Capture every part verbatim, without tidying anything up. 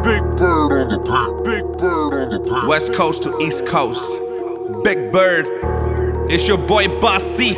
Big bird on the beat. Big bird on the beat. West Coast to East Coast. Big Bird. It's your boy Bossy.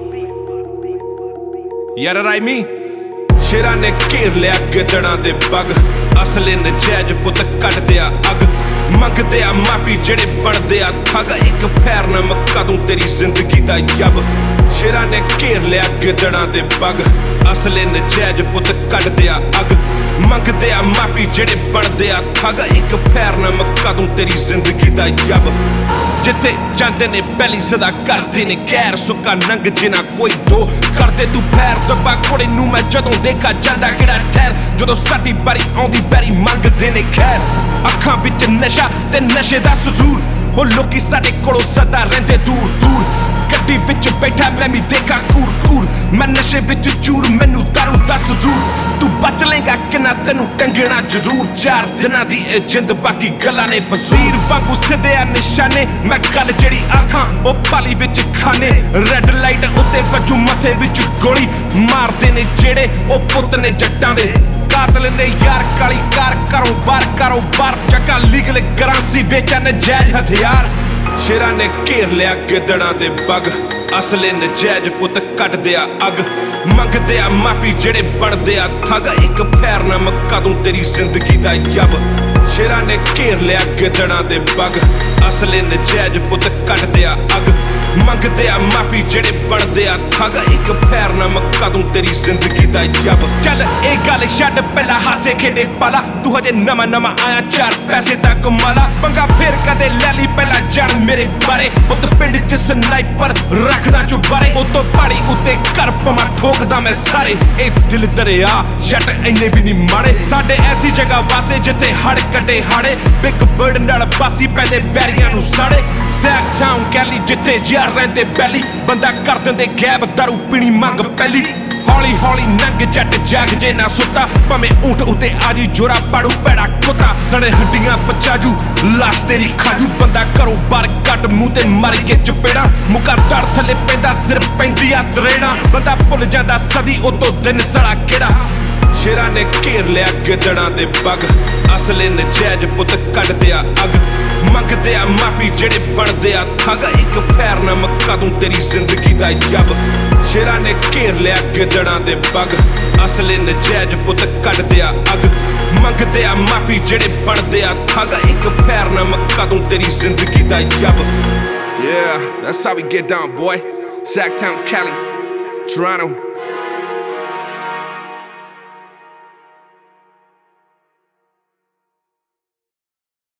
Yeah, that I mean. ਸ਼ੇਰਾਂ ਨੇ ਘੇਰ ਲਿਆ ਗਿੱਦੜਾਂ ਦੇ ਬਗ ਅਸਲੇ ਨਜਾਇਜ਼ ਪੁੱਤ ਕੱਢਦੇ ਆ ਅੱਗ ਮੰਗਦੇ ਆ ਮਾਫੀ ਜਿਹੜੇ ਬਣਦੇ ਆ ਠੱਗ ਇੱਕ ਫੈਰ ਨਾ ਮੱਕਾ ਦੂੰ ਤੇਰੀ ਜ਼ਿੰਦਗੀ ਦਾ ਯੱਬ ਸ਼ੇਰਾਂ ਨੇ ਘੇਰ ਲਿਆ ਗਿੱਦੜਾਂ ਦੇ ਬਗ ਅਸਲੇ ਨਜਾਇਜ਼ ਪੁੱਤ ਕੱਢਦੇ ਆ ਅੱਗ ਮੰਗਦੇ ਆ ਮਾਫੀ ਜਿਹੜੇ ਬਣਦੇ ਆ ਠੱਗ ਇੱਕ ਫੈਰ ਨਾ ਮੱਕਾ ਦੂੰ ਤੇਰੀ ਜ਼ਿੰਦਗੀ ਦਾ ਯੱਬ ਜਿੱਥੇ ਜਾਂਦੇ ਨੇ ਪਹਿਲੀ ਸਦਾ ਕਰਦੇ ਨੇ ਗੈਰ ਸੁੱਕਾ ਨੰਗ ਜਿਨਾ ਕੋਈ ਦੋ ਕਰਦੇ ਤੂੰ ਫੈਰ ਦੱਬਾ ਕੋੜੇ ਨੂੰ ਮੈਂ ਜਦੋਂ ਦੇਖਾ ਜਾਂਦਾ ਕਿਹੜਾ ਠਹਿਰ ਜਦੋਂ ਸਾਡੀ ਬਾਰੀ ਆਉਂਦੀ ਬੈਰੀ ਮੰਗਦੇ ਨੇ ਖੈਰ ਅੱਖਾਂ ਵਿੱਚ ਨਸ਼ਾ ਤੇ ਨਸ਼ੇ ਦਾ ਸਰੂਰ ਹੋ ਲੋਕੀ ਸਾਡੇ ਕੋਲੋਂ ਸਦਾ ਰਹਿੰਦੇ ਦੂਰ ਦੂਰ ਗੱਡੀ ਵਿੱਚ ਬੈਠਾ ਮੈਂ ਵੀ ਦੇਖਾ ਕੂਰ ਕੂਰ ਮੈਂ ਨਸ਼ੇ ਵਿੱਚ ਚੂਰ ਮੈਨੂੰ ਦਾਰੂ ਦਾ ਸਰੂਰ ਤੂੰ ਬਚ ਲੇਗਾ ਕਿੰਨਾ ਤੈਨੂੰ ਟੰਗਣਾ ਜ਼ਰੂਰ ਚਾਰ ਦਿਨਾਂ ਦੀ ਇਹ ਜਿੰਦ ਬਾਕੀ ਗੱਲਾਂ ਨੇ ਫਜ਼ੀਰ ਵਾਂਗੂ ਸਿੱਧੇ ਆ ਨਿਸ਼ਾਨੇ ਮੈਂ ਗੱਲ ਜਿਹੜੀ ਆਖਾਂ ਉਹ ਪਾਲੀ ਵਿੱਚ ਖਾਨੇ ਰੈੱਡ ਲਾਈਟ ਉੱਤੇ ਵੱਜੂ ਮੱਥੇ ਵਿੱਚ ਗੋਲੀ ਮਾਰਦੇ ਨੇ ਜਿਹੜੇ ਉਹ ਪੁੱਤ ਨੇ ਜੱਟਾਂ ਦੇ ਕਾਤਲ ਨੇ ਯਾਰ ਕਾਲੀ ਕਾਰ ਕਰੋ ਬਾਰ ਕਰੋ ਬਾਰ ਚੱਕਾ ਲੀਗਲ ਕਰੰਸੀ ਵੇਚਾ ਨਜਾਇਜ਼ ਹਥਿਆਰ ਸ਼ੇਰਾਂ ਨੇ ਘੇਰ ਲਿਆ ਗਿੱਦੜਾਂ ਦੇ ਬਗ ਅਸਲੇ ਨਜਾਇਜ਼ ਪੁੱਤ ਕੱਢਦੇ ਆ ਅੱਗ ਮੰਗਦੇ ਆ ਮਾਫੀ ਜਿਹੜੇ ਬਣਦੇ ਆ ਠੱਗ ਇੱਕ ਫੈਰ ਨਾ ਮੱਕਾ ਦੂੰ ਤੇਰੀ ਜ਼ਿੰਦਗੀ ਦਾ ਯੱਬ ਸ਼ੇਰਾਂ ਨੇ ਘੇਰ ਲਿਆ ਗਿੱਦੜਾਂ ਦੇ ਬਗ ਅਸਲੇ ਨਜਾਇਜ਼ ਪੁੱਤ ਕੱਢਦੇ ਆ ਅੱਗ ਮੰਗਦੇ ਆ ਮਾਫੀ ਜਿਹੜੇ ਬਣਦੇ ਆ ਠੱਗ ਇੱਕ ਫੈਰ ਨਾ ਮੱਕਾ ਦੂੰ ਤੇਰੀ ਜ਼ਿੰਦਗੀ ਦਾ ਯੱਬ ਚੱਲ ਇਹ ਗੱਲ ਛੱਡ ਪਹਿਲਾਂ ਹਾਸੇ ਖੇਡੇ ਪਾਲਾ ਤੂੰ ਹਜੇ ਨਵਾਂ ਨਵਾਂ ਆਇਆ ਚਾਰ ਪੈਸੇ ਦਾ ਕਮਾਲਾ ਪੰਗਾ ਫੇਰ ਕਦੇ ਲੈ ਲਈ ਪਹਿਲਾਂ ਜਾਣ ਮੇਰੇ ਬਾਰੇ ਪੁੱਤ ਪਿੰਡ ਚ ਸਨਾਈਪਰ ਰੱਖਦਾ ਚੁਬਾਰੇ ਉਹ ਤੋਂ ਪਹਾੜੀ ਉੱਤੇ ਘਰ ਪਵਾਂ ਠੋਕਦਾ ਮੈਂ ਸਾਰੇ ਇਹ ਦਿਲ ਦਰਿਆ ਜੱਟ ਇੰਨੇ ਵੀ ਨਹੀਂ ਮਾੜੇ ਸਾਡੇ ਐਸੀ ਜਗ੍ਹਾ ਵਾਸੇ ਜਿੱਥੇ ਹੜ ਕੱਢੇ ਹਾੜੇ ਬਿਗ ਬਰਡ ਨਾਲ ਬਾਸੀ ਪੈਂਦੇ ਵੈਰੀਆਂ ਨੂੰ ਸਾੜੇ ਸੈਕ ਟਾਊਨ ਕੈਲੀ ਜਿੱਥੇ ਯਾਰ ਰਹਿੰਦੇ ਬੈਲੀ ਬੰਦਾ ਕਰ ਦਿੰਦੇ ਗੈਬ ਦਾਰੂ ਪੀਣੀ ਮੰਗ ਪਹਿਲੀ ਹੌਲੀ ਹੌਲੀ ਨੰਗ ਜੱਟ ਜਾਗ ਜੇ ਨਾ ਸੁੱਤਾ ਭਾਵੇਂ ਊਂਠ ਉੱਤੇ ਆਜੀ ਜੋਰਾ ਪਾੜੂ ਪੈੜਾ ਕੁੱਤਾ ਸਣੇ ਹੱਡੀਆਂ ਪਚਾਜੂ ਲਾਸ਼ ਤੇਰੀ ਖਾਜੂ ਬੰਦਾ ਘਰੋਂ ਬਾਹਰ ਕੱਟ ਮੂੰਹ ਤੇ ਮਰ ਕੇ ਚਪੇੜਾ ਮੁੱਕਾ ਧੜ ਥੱਲੇ ਪੈਂਦਾ ਸਿਰ ਪੈਂਦੀ ਆ ਤਰੇੜਾ ਬੰਦਾ ਭੁੱਲ ਜਾਂਦਾ ਸਦੀ ਉਤੋਂ ਦਿਨ ਸੜਾ ਕਿਹੜਾ ਸ਼ੇਰਾਂ ਨੇ ਘੇਰ ਲਿਆ ਗਿੱਦੜਾਂ ਦੇ ਬਗ ਅਸਲੇ ਨਜਾਇਜ਼ ਪੁੱਤ ਕੱਢਦੇ ਆ ਅੱਗ ਮੰਗਦੇ ਆ ਮਾਫੀ ਜਿਹੜੇ ਬਣਦੇ ਆ ਠੱਗ ਇੱਕ ਫੈਰ ਨਾ ਮੱਕਾ ਦੂੰ ਤੇਰੀ ਜ਼ਿੰਦਗੀ ਦਾ ਯੱਬ ਸ਼ੇਰਾਂ ਨੇ ਘੇਰ ਲਿਆ ਗਿੱਦੜਾਂ ਦੇ ਬਗ ਅਸਲੇ ਨਜਾਇਜ਼ ਪੁੱਤ ਕੱਢਦੇ ਆ ਅੱਗ ਮੰਗਦੇ ਆ ਮਾਫੀ ਜਿਹੜੇ ਬਣਦੇ ਆ ਠੱਗ ਇੱਕ ਫੈਰ ਨਾ ਮੱਕਾ ਦੂੰ ਤੇਰੀ ਜ਼ਿੰਦਗੀ ਦਾ ਯੱਬ Yeah, that's how we get down, boy. Sacktown, Cali, Toronto.